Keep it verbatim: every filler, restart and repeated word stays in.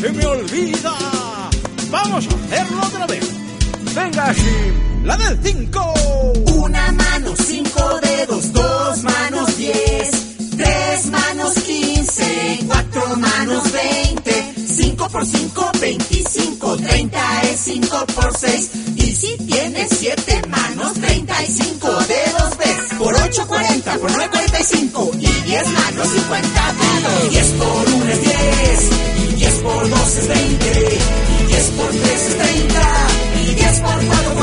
se me olvida. Vamos a hacerlo otra vez. Venga, Jim, la del cinco. Una mano, cinco dedos, dos manos, diez. Tres manos, quince. Cuatro manos, veinte. Cinco por cinco, veinticinco. Treinta es cinco por seis. Y si tienes siete manos, treinta y cinco dedos ves. Por ocho, cuarenta. Por nueve, cuarenta y cinco. Y diez manos, cincuenta dedos. Diez por uno es diez. Y diez por dos es veinte. Y diez por tres es treinta. Y diez por cuatro